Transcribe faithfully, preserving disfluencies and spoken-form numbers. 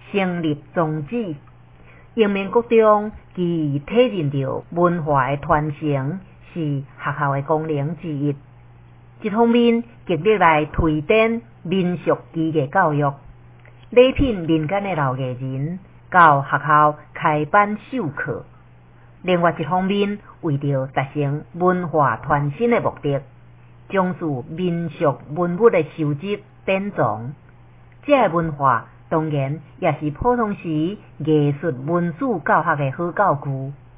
成立宗旨。英明国中其体认到文化的传承是学校的功能之一。一方面极力来推展民俗技艺教育，礼品民间的老艺人到学校开办授课；另外一方面，为着达成文化传承的目的，重视民俗文物的收集典藏。这个文化当然也是普通时艺术文史教学的好教具。